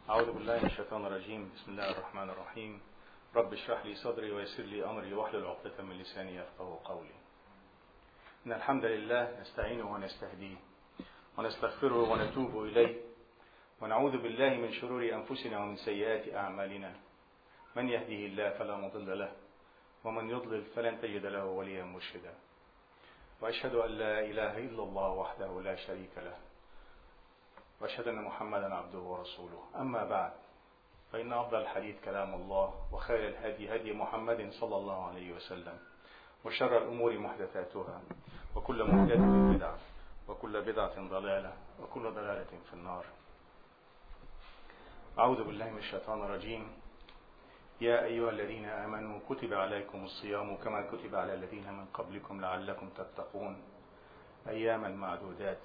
أعوذ بالله من الشيطان الرجيم. بسم الله الرحمن الرحيم. رب اشرح لي صدري ويسر لي أمري واحلل عقدة من لساني يفقهوا قولي. إن الحمد لله نستعينه ونستهديه ونستغفره ونتوب إليه ونعوذ بالله من شرور أنفسنا ومن سيئات أعمالنا. من يهده الله فلا مضل له ومن يضلل فلن تجد له وليا مرشدا. وأشهد أن لا إله إلا الله وحده لا شريك له وأشهد أن محمدا عبده ورسوله. أما بعد، فإن أفضل الحديث كلام الله، وخير الهدي هدي محمد صلى الله عليه وسلم، وشر الأمور محدثاتها، وكل محدثة بدعة، وكل بدعة ضلالة، وكل ضلالة في النار. أعوذ بالله من الشيطان الرجيم. يا أيها الذين آمنوا كتب عليكم الصيام كما كتب على الذين من قبلكم لعلكم تتقون أياما معدودات.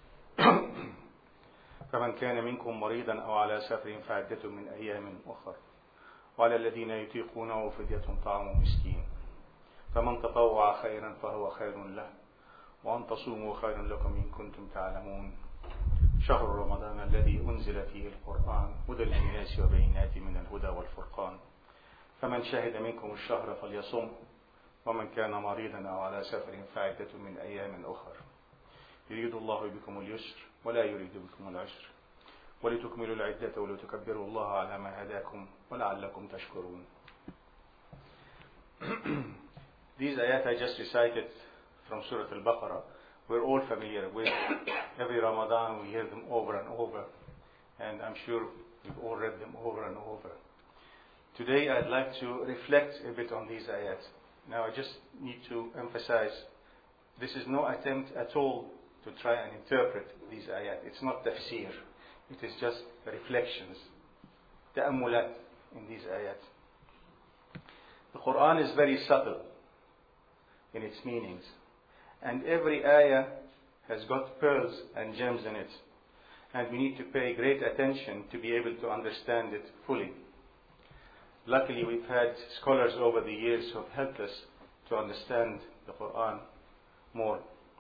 فمن كان منكم مريضا أو على سفر فعدة من أيام أخر، وعلى الذين يطيقونه فدية طعام مسكين، فمن تطوع خيرا فهو خير له، وأن تصوموا خير لكم إن كنتم تعلمون. شهر رمضان الذي أنزل فيه القرآن هدى للناس وبينات من الهدى والفرقان، فمن شهد منكم الشهر فليصم، ومن كان مريضا أو على سفر فعدة من أيام أخر. يريد الله بكم اليسر ولا يريد بكم العسر، ولتكملوا العدة ولتكبروا الله على ما هداكم ولعلكم تشكرون. These ayat I just recited from Surah Al-Baqarah, we're all familiar with. Every Ramadan we hear them over and over, and I'm sure we've all read them over and over. Today I'd like to reflect a bit on these ayat. Now I just need to emphasize, this is no attempt at all to try and interpret these ayat. It's not tafsir. It is just reflections, ta'ammulat in these ayat. The Quran is very subtle in its meanings, and every ayah has got pearls and gems in it, and we need to pay great attention to be able to understand it fully. Luckily, we've had scholars over the years who have helped us to understand the Quran more.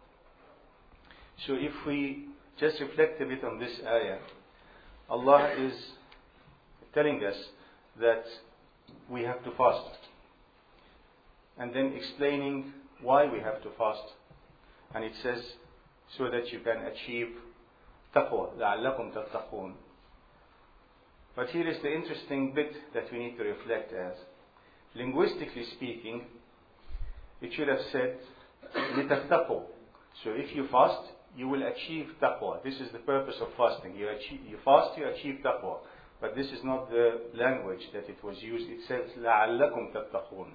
So if we just reflect a bit on this ayah, Allah is telling us that we have to fast, and then explaining why we have to fast. And it says, so that you can achieve taqwa, لَعَلَّكُمْ تَتَّقُونَ. But here is the interesting bit that we need to reflect as. Linguistically speaking, it should have said, لِتَتَّقُوا. So if you fast, you will achieve taqwa. This is the purpose of fasting. You fast, you achieve taqwa. But this is not the language that it was used. It says, لَعَلَّكُمْ تَتَّقُونَ.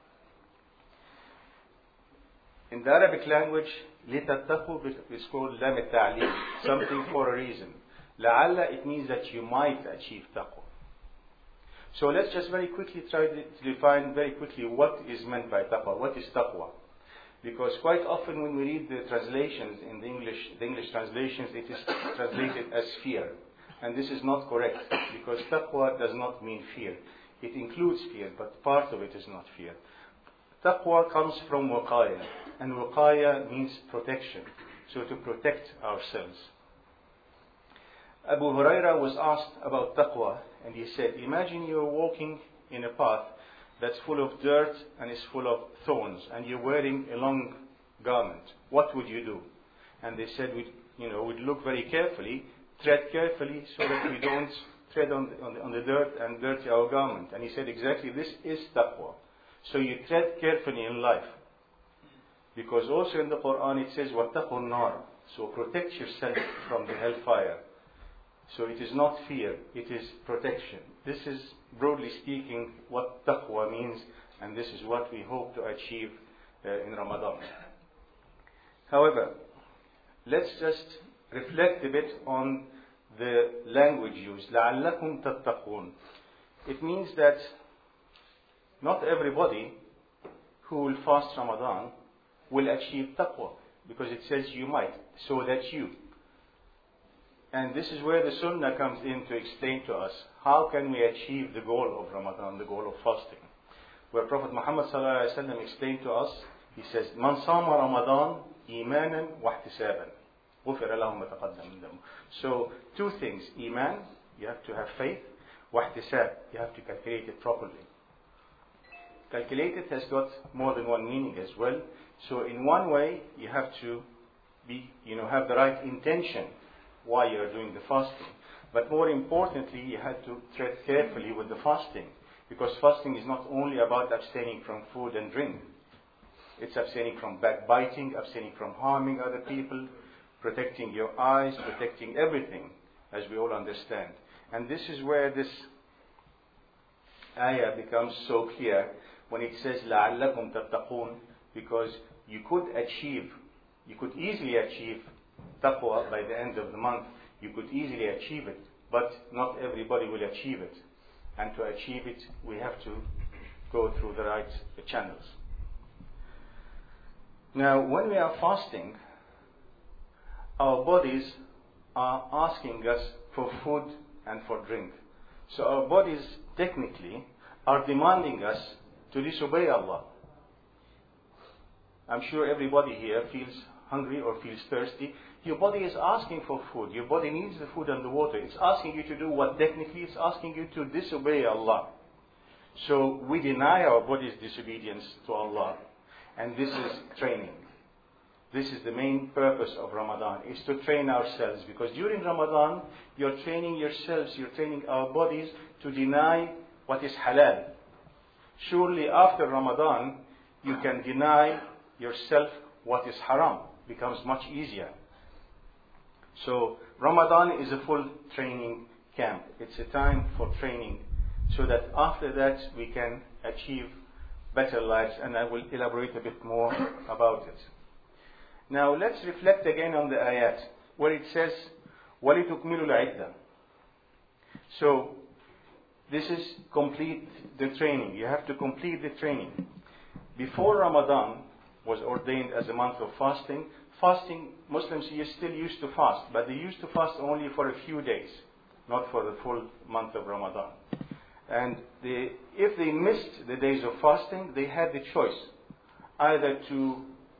In the Arabic language, لِتَتَّقُوا is called lam al-ta'lim, something for a reason. لَعَلَّ, it means that you might achieve taqwa. So let's just very quickly try to define very quickly what is meant by taqwa. What is taqwa? Because quite often when we read the translations in the English translations, it is translated as fear. And this is not correct, because taqwa does not mean fear. It includes fear, but part of it is not fear. Taqwa comes from waqaya, and waqaya means protection. So to protect ourselves. Abu Huraira was asked about taqwa, and he said, imagine you're walking in a path that's full of dirt and is full of thorns, and you're wearing a long garment. What would you do? And they said, we'd look very carefully, tread carefully, so that we don't tread on the dirt and dirty our garment. And he said, exactly, this is taqwa. So you tread carefully in life. Because also in the Quran it says, وَاتَّقُوا النَّارِ. So protect yourself from the hellfire. So it is not fear, it is protection. This is, broadly speaking, what taqwa means, and this is what we hope to achieve in Ramadan. However, let's just reflect a bit on the language used. لَعَلَّكُمْ تَتَّقُونَ. It means that not everybody who will fast Ramadan will achieve taqwa, because it says you might, so that you. And this is where the Sunnah comes in to explain to us how can we achieve the goal of Ramadan, the goal of fasting. Where Prophet Muhammad ﷺ explained to us, he says, "Man sama Ramadan imanan wa ihtisaban, ghufira lahu ma taqaddama min dhanbihi." So two things, iman You have to have faith. Wahtisab, you have to calculate it properly. Calculated has got more than one meaning as well. So in one way, you have to have the right intention why you are doing the fasting. But more importantly, you have to tread carefully with the fasting, because fasting is not only about abstaining from food and drink. It's abstaining from backbiting, abstaining from harming other people, protecting your eyes, protecting everything, as we all understand. And this is where this ayah becomes so clear when it says لَعَلَّكُمْ تَتَّقُونَ, because you could easily achieve taqwa by the end of the month. You could easily achieve it, but not everybody will achieve it. And to achieve it, we have to go through the right channels. Now, when we are fasting, our bodies are asking us for food and for drink. So our bodies technically are demanding us to disobey Allah. I'm sure everybody here feels hungry or feels thirsty. Your body is asking for food. Your body needs the food and the water. It's asking you to do what technically it's asking you to disobey Allah. So we deny our body's disobedience to Allah. And this is training. This is the main purpose of Ramadan, is to train ourselves. Because during Ramadan, you're training yourselves, you're training our bodies to deny what is halal. Surely after Ramadan, you can deny yourself what is haram. It becomes much easier. So Ramadan is a full training camp. It's a time for training, so that after that we can achieve better lives. And I will elaborate a bit more about it. Now let's reflect again on the ayat where it says وَلِتُكْمِلُوا الْعِدَّةِ. So this is complete the training. You have to complete the training. Before Ramadan was ordained as a month of fasting, Muslims still used to fast, but they used to fast only for a few days, not for the full month of Ramadan. And if they missed the days of fasting, they had the choice either to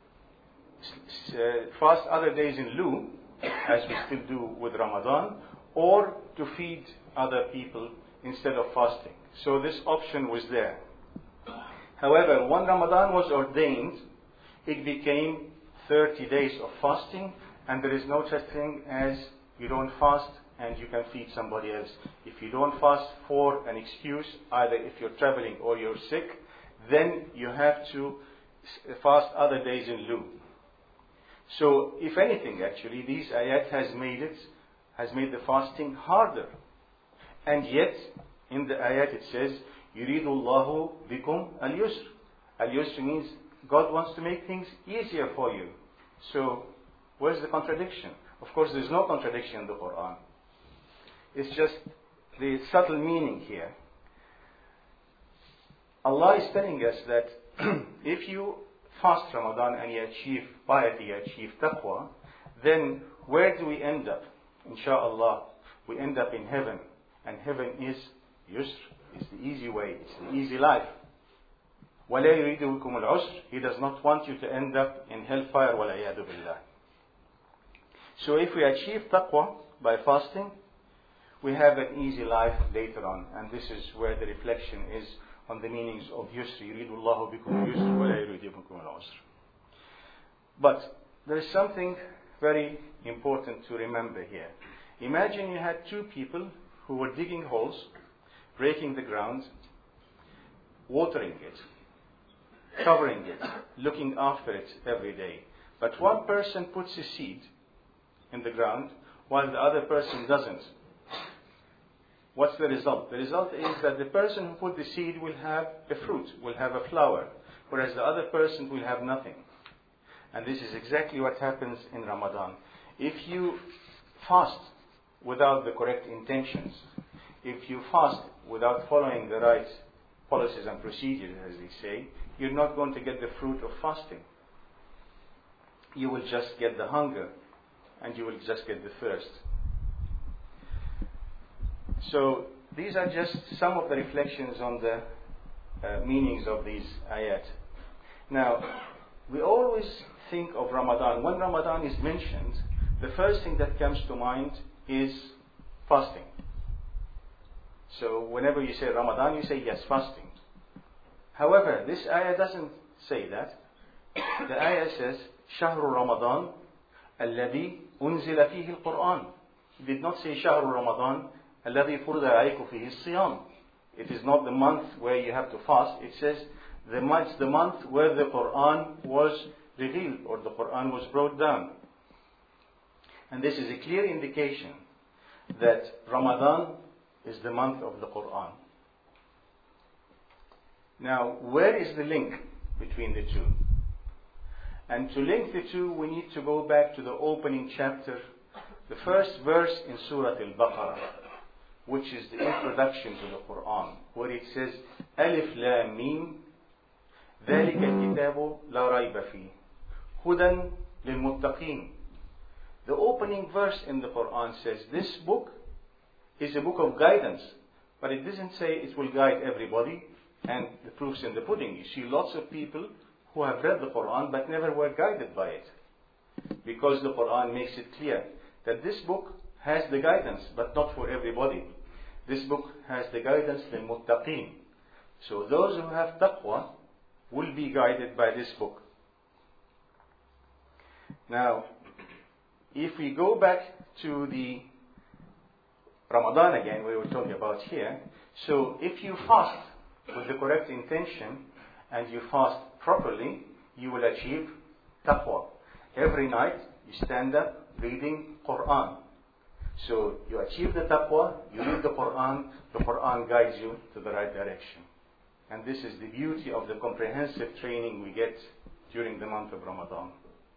fast other days in lieu, as we still do with Ramadan, or to feed other people instead of fasting. So this option was there. However, when Ramadan was ordained, it became 30 days of fasting, and there is no such thing as you don't fast and you can feed somebody else. If you don't fast for an excuse, either if you're traveling or you're sick, then you have to fast other days in lieu. So, if anything, actually, these ayat has made the fasting harder. And yet, in the ayat it says, يُرِيدُ اللَّهُ بِكُمْ الْيُسْرِ. Al-yusr means God wants to make things easier for you. So, where's the contradiction? Of course, there's no contradiction in the Quran. It's just the subtle meaning here. Allah is telling us that if you fast Ramadan and you achieve piety, you achieve taqwa, then where do we end up? Inshallah, we end up in heaven. And heaven is yusr, it's the easy way, it's the easy life. وَلَا يُرِيدُ بِكُمُ الْعُسْرِ. He does not want you to end up in hellfire, وَالْعِيَاذُ بِاللَّهِ. So if we achieve taqwa by fasting, we have an easy life later on. And this is where the reflection is on the meanings of yusr. يُرِيدُ اللَّهُ بِكُمُ الْيُسْرِ وَلَا يُرِيدُ بِكُمُ الْعُسْرِ. But there is something very important to remember here. Imagine you had two people who were digging holes, breaking the ground, watering it, covering it, looking after it every day. But one person puts a seed in the ground while the other person doesn't. What's the result? The result is that the person who put the seed will have a fruit, will have a flower, whereas the other person will have nothing. And this is exactly what happens in Ramadan. If you fast without the correct intentions, if you fast without following the right policies and procedures, as they say, you're not going to get the fruit of fasting. You will just get the hunger and you will just get the thirst. So these are just some of the reflections on the meanings of these ayat. Now, we always think of Ramadan. When Ramadan is mentioned, the first thing that comes to mind is fasting. So whenever you say Ramadan, you say yes, fasting. However, this ayah doesn't say that. The ayah says, شهر رمضان الذي أنزل فيه القرآن. It did not say شهر رمضان الذي فرض عليكم فيه الصيام. It is not the month where you have to fast. It says it's the month where the Quran was revealed or the Quran was brought down. And this is a clear indication that Ramadan is the month of the Quran. Now, where is the link between the two? And to link the two, we need to go back to the opening chapter, the first verse in Surah Al-Baqarah, which is the introduction to the Quran, where it says, Alif Lam Mim, ذلك الكتاب لا ريب فيه, هدى للمتقين. The opening verse in the Quran says, this book is a book of guidance, but it doesn't say it will guide everybody, and the proof's in the pudding. You see lots of people who have read the Quran but never were guided by it. Because the Quran makes it clear that this book has the guidance, but not for everybody. This book has the guidance للمتقين. So those who have taqwa will be guided by this book. Now, if we go back to the Ramadan again, we were talking about here. So if you fast with the correct intention and you fast properly, you will achieve taqwa. Every night you stand up reading Quran. So you achieve the taqwa, you read the Quran guides you to the right direction. And this is the beauty of the comprehensive training we get during the month of Ramadan.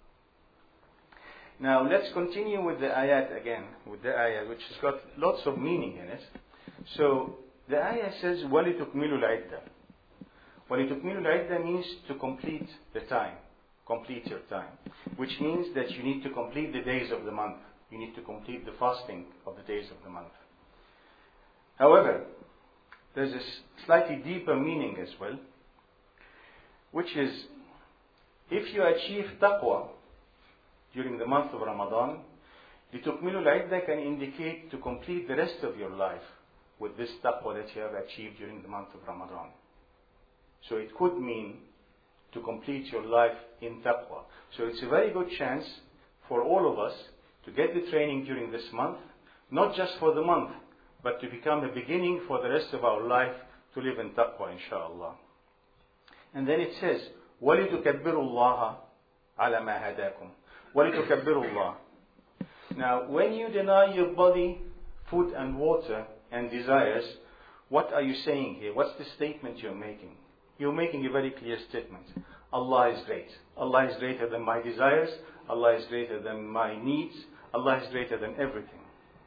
Now let's continue with the ayat again, with the ayah which has got lots of meaning in it. So the ayah says, وَلِتُكْمِلُوا الْعِدَّةِ. وَلِتُكْمِلُوا الْعِدَّةِ means to complete the time, complete your time. Which means that you need to complete the days of the month. You need to complete the fasting of the days of the month. However, there's a slightly deeper meaning as well, which is, if you achieve taqwa during the month of Ramadan, لِتُكْمِلُوا الْعِدَّةِ can indicate to complete the rest of your life with this taqwa that you have achieved during the month of Ramadan. So it could mean to complete your life in taqwa. So it's a very good chance for all of us to get the training during this month, not just for the month, but to become a beginning for the rest of our life to live in taqwa, inshallah. And then it says, وَلِتُكَبِّرُوا اللَّهَ عَلَى مَا هَدَاكُمْ. وَلِتُكَبِّرُوا اللَّهَ. Now, when you deny your body food and water and desires, what are you saying here? What's the statement you're making? You're making a very clear statement. Allah is great. Allah is greater than my desires. Allah is greater than my needs. Allah is greater than everything.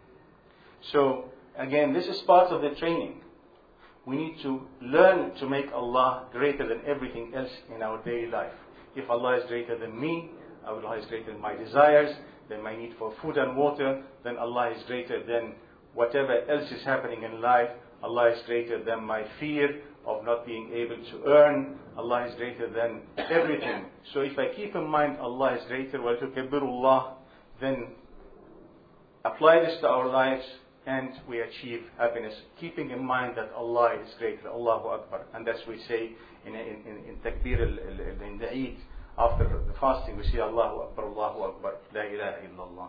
So, again, this is part of the training. We need to learn to make Allah greater than everything else in our daily life. If Allah is greater than me, Allah is greater than my desires, than my need for food and water, then Allah is greater than whatever else is happening in life. Allah is greater than my fear of not being able to earn. Allah is greater than everything. So if I keep in mind Allah is greater, وَلِتُكَبِّرُوا اللَّهَ, then apply this to our lives and we achieve happiness, keeping in mind that Allah is greater, Allahu Akbar. And that's what we say in Takbir, in the Eid, after the fasting, we say Allahu Akbar, Allahu Akbar, La ilaha illallah.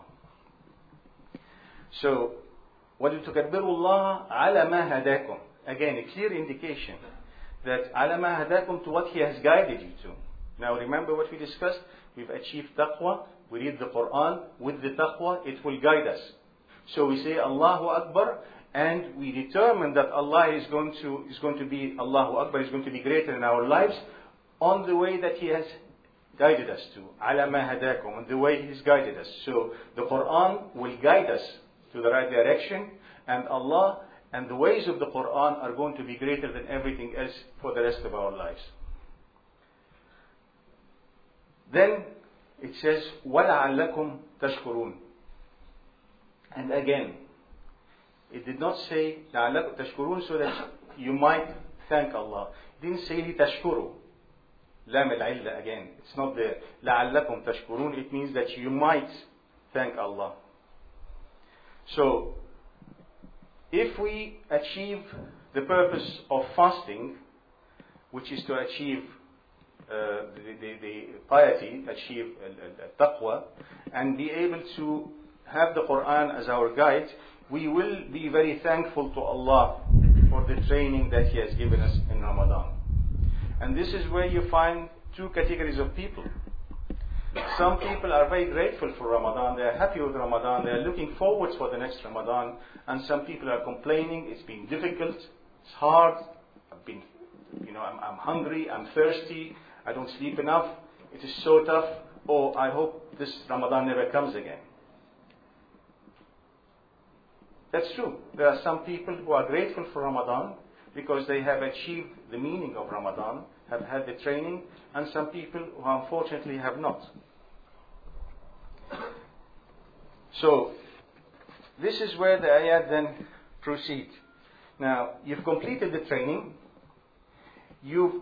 So, وَلِتُكَبِّرُوا اللَّهَ عَلَى مَا هَدَاكُمْ. Again, a clear indication that عَلَى مَا هَدَاكُمْ to what He has guided you to. Now remember what we discussed? We've achieved taqwa, we read the Quran, with the taqwa it will guide us. So we say Allahu Akbar, and we determine that Allah is going to be Allahu Akbar, is going to be greater in our lives on the way that He has guided us to. عَلَى مَا هَدَاكُمْ, on the way He has guided us. So the Quran will guide us to the right direction, and Allah and the ways of the Quran are going to be greater than everything else for the rest of our lives. Then it says, وَلَعَلَّكُمْ تَشْكُرُونَ. And again, it did not say لَعَلَّكُمْ تَشْكُرُونَ so that you might thank Allah. It didn't say لِتَشْكُرُوا. لام العلة again. It's not there. لَعَلَّكُمْ تَشْكُرُونَ. It means that you might thank Allah. So, if we achieve the purpose of fasting, which is to achieve the piety, achieve taqwa, and be able to have the Quran as our guide, we will be very thankful to Allah for the training that He has given us in Ramadan. And this is where you find two categories of people. Some people are very grateful for Ramadan, they are happy with Ramadan, they are looking forward for the next Ramadan, and some people are complaining, it's been difficult, it's hard, I'm hungry, I'm thirsty, I don't sleep enough, it is so tough, oh, I hope this Ramadan never comes again. That's true. There are some people who are grateful for Ramadan because they have achieved the meaning of Ramadan, have had the training, and some people who unfortunately have not. So, this is where the ayat then proceed. Now, you've completed the training, you've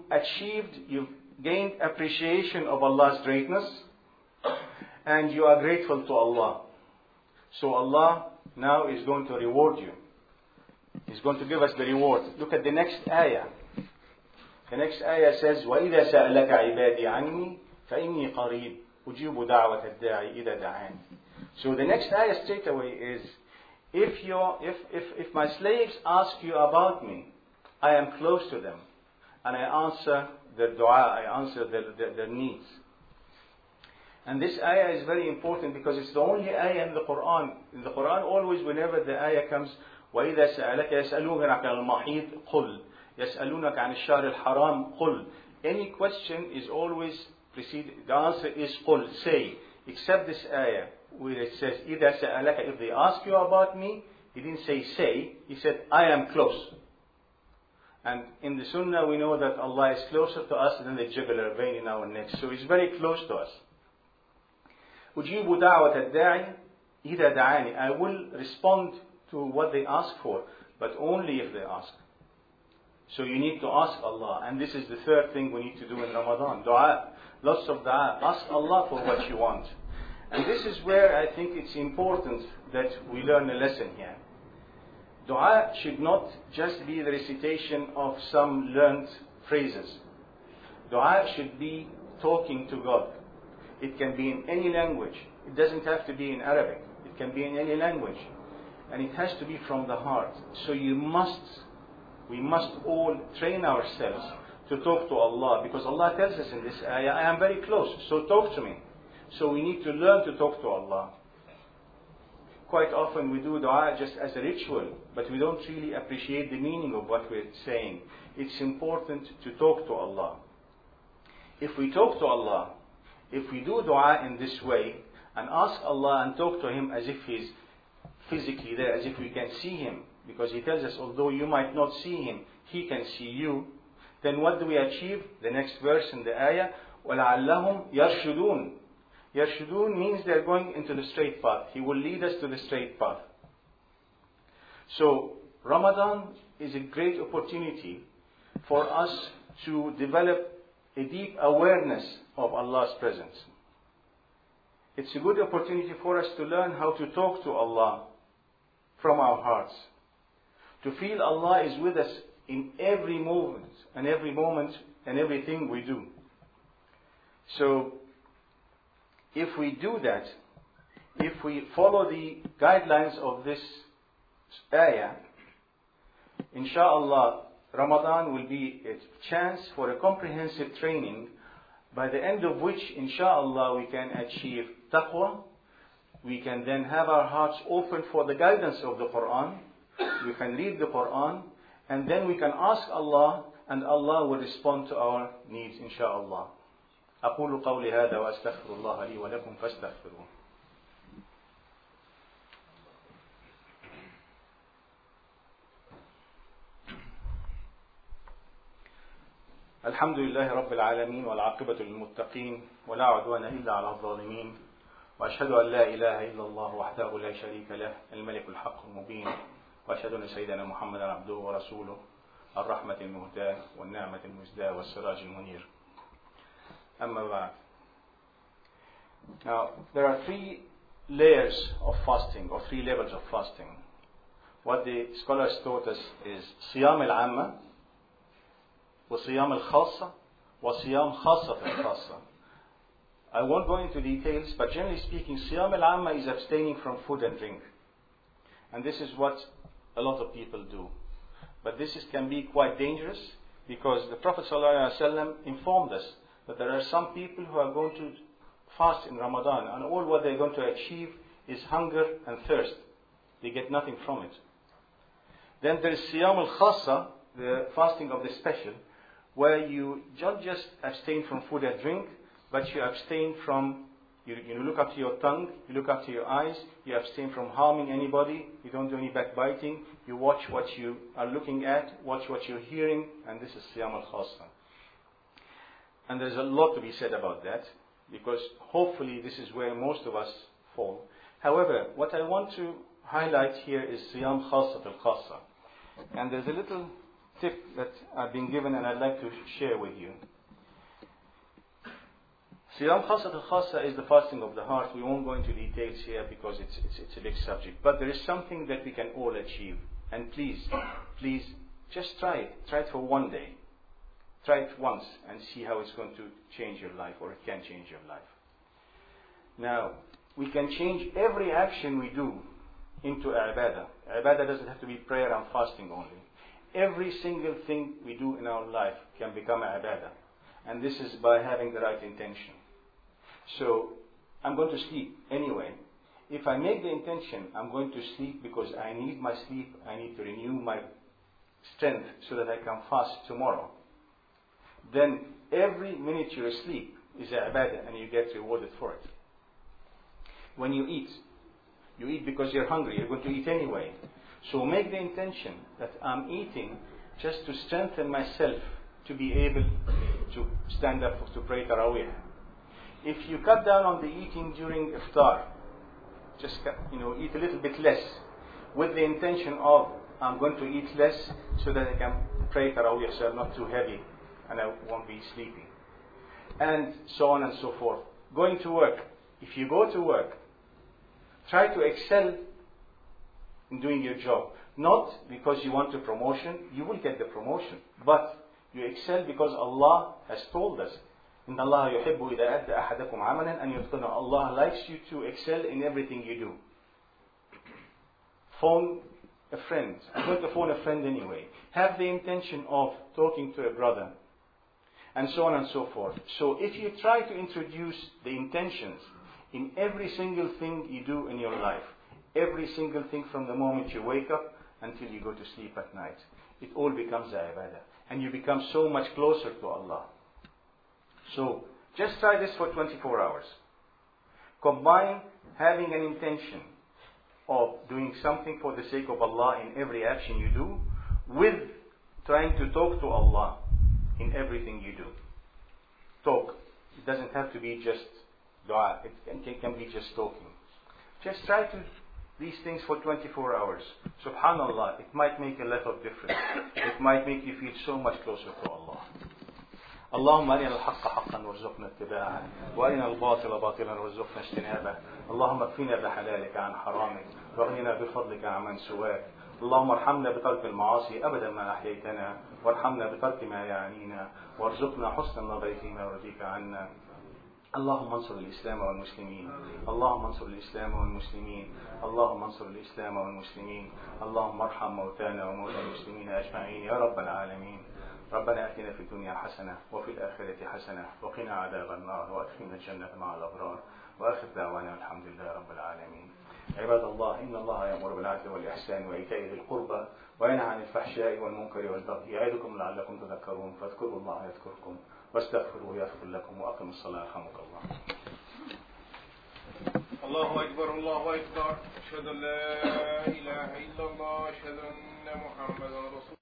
gained appreciation of Allah's greatness, and you are grateful to Allah. So Allah now is going to reward you. He's going to give us the reward. Look at the next ayah. The next ayah says, وَإِذَا سَأَلَكَ عِبَادِي عَنِّي فَإِنِّي قَرِيبٌ أُجِيبُ دَعْوَةَ الدَّاعِ إِذَا دَعَانِ. So the next ayah straight away is, if my slaves ask you about me, I am close to them, and I answer their dua, I answer their needs. And this ayah is very important because it's the only ayah in the Quran. In the Quran, always whenever the ayah comes, وَإِذَا سَأَلَكَ يَسْأَلُونَكَ عَنِ الْمَحِيضِ قُلْ يَسْأَلُونَكَ عَنِ الشَّهْرِ الْحَرَامِ قُلْ. Any question is always preceded. The answer is قُلْ, say. Except this ayah where it says, إِذَا سَأَلَكَ, if they ask you about me, he didn't say, he said, I am close. And in the Sunnah we know that Allah is closer to us than the jugular vein in our necks. So He's very close to us. أُجِيبُ دَعْوَةَ الدَّاعِ إِذَا دَعَانِ. I will respond to what they ask for, but only if they ask. So you need to ask Allah. And this is the third thing we need to do in Ramadan. Dua. Lots of dua. Ask Allah for what you want. And this is where I think it's important that we learn a lesson here. Dua should not just be the recitation of some learned phrases. Dua should be talking to God. It can be in any language. It doesn't have to be in Arabic. It can be in any language. And it has to be from the heart. So we must all train ourselves to talk to Allah, because Allah tells us in this ayah, I am very close, so talk to me. So we need to learn to talk to Allah. Quite often we do dua just as a ritual, but we don't really appreciate the meaning of what we're saying. It's important to talk to Allah. If we talk to Allah, if we do dua in this way, and ask Allah and talk to Him as if He's physically there, as if we can see Him, because He tells us, although you might not see Him, He can see you, then what do we achieve? The next verse in the ayah, وَلَعَلَّهُمْ يَرْشُدُونَ. Yarshudun means they're going into the straight path. He will lead us to the straight path. So, Ramadan is a great opportunity for us to develop a deep awareness of Allah's presence. It's a good opportunity for us to learn how to talk to Allah from our hearts. To feel Allah is with us in every moment and everything we do. So, if we do that, if we follow the guidelines of this ayah, inshallah, Ramadan will be a chance for a comprehensive training, by the end of which, inshallah, we can achieve taqwa. We can then have our hearts open for the guidance of the Quran. We can read the Quran, and then we can ask Allah, and Allah will respond to our needs, inshallah. أقول قولي هذا وأستغفر الله لي ولكم فاستغفروه. الحمد لله رب العالمين والعاقبة للمتقين ولا عدوان إلا على الظالمين وأشهد أن لا إله إلا الله وحده لا شريك له الملك الحق المبين وأشهد أن سيدنا محمدا عبده ورسوله الرحمة المهداة والنعمة المزداة والسراج المنير. أما بعد. Now, there are three layers of fasting, or three levels of fasting. what the scholars taught us is صيام العامة وصيام الخاصة وصيام خاصة الخاصة. I won't go into details, but generally speaking, صيام العامة is abstaining from food and drink. And this is what a lot of people do. But this can be quite dangerous, because the Prophet ﷺ informed us that there are some people who are going to fast in Ramadan, and all what they're going to achieve is hunger and thirst. They get nothing from it. Then there is Siyam al-Khassa, the fasting of the special, where you don't just abstain from food and drink, but you abstain from, you look after your tongue, you look after your eyes, you abstain from harming anybody, you don't do any backbiting, you watch what you are looking at, watch what you're hearing, and this is Siyam al-Khassa. And there's a lot to be said about that, because hopefully this is where most of us fall. However, what I want to highlight here is Siyam Khassat al-Khassa. And there's a little tip that I've been given and I'd like to share with you. Siyam Khassat al-Khassa is the fasting of the heart. We won't go into details here because it's a big subject. But there is something that we can all achieve. And please, just try it. Try it for one day. Try it once and see how it's going to change your life, or it can change your life. Now, we can change every action we do into ibadah. Ibadah doesn't have to be prayer and fasting only. Every single thing we do in our life can become ibadah. And this is by having the right intention. So, I'm going to sleep anyway. If I make the intention, I'm going to sleep because I need my sleep, I need to renew my strength so that I can fast tomorrow. Then every minute you're asleep is ibadah and you get rewarded for it. When you eat because you're hungry, you're going to eat anyway. So make the intention that I'm eating just to strengthen myself to be able to stand up to pray Taraweeh. If you cut down on the eating during iftar, just eat a little bit less with the intention of I'm going to eat less so that I can pray Taraweeh so I'm not too heavy and I won't be sleepy. And so on and so forth. Going to work. If you go to work, try to excel in doing your job. Not because you want a promotion, you will get the promotion. But you excel because Allah has told us, إِنَّ اللَّهَ يُحِبُّ إِذَا أَدَّ أَحَدَكُمْ عَمَلًا أَنْ يُتْقِنَهُ. Allah likes you to excel in everything you do. Phone a friend. I'm going to phone a friend anyway. Have the intention of talking to a brother. And so on and so forth. So if you try to introduce the intentions in every single thing you do in your life, every single thing from the moment you wake up until you go to sleep at night, it all becomes ibadah. And you become so much closer to Allah. So just try this for 24 hours. Combine having an intention of doing something for the sake of Allah in every action you do with trying to talk to Allah in everything you do. Talk. It doesn't have to be just dua. It can be just talking. Just try to these things for 24 hours. Subhanallah, it might make a lot of difference. It might make you feel so much closer to Allah. اللهم أرنا الحق حقا وارزقنا اتباعه وأرنا الباطل باطلا وارزقنا اجتنابه اللهم اكفنا بحلالك عن حرامك واغننا بفضلك عمن سواك اللهم ارحمنا بترك المعاصي أبدا ما أحييتنا وارحمنا بترك ما يعنينا وارزقنا حسن النظر فيما يرضيك عنا اللهم انصر الإسلام والمسلمين اللهم انصر الإسلام والمسلمين اللهم انصر الإسلام والمسلمين اللهم ارحم موتانا وموتى المسلمين أجمعين يا رب العالمين ربنا آتنا في الدنيا حسنة وفي الآخرة حسنة وقنا عذاب النار وأدخلنا الجنة مع الأبرار وآخر دعوانا الحمد لله رب العالمين. عباد الله إن الله يأمر بالعدل والإحسان وإيتاء ذي القربى وينهى عن الفحشاء والمنكر والبغي يعظكم لعلكم تذكرون فاذكروا الله يذكركم واستغفروه يغفر لكم وأقيموا الصلاة يرحمك الله. الله أكبر الله أكبر أشهد أن لا إله إلا الله أشهد أن محمدا رسول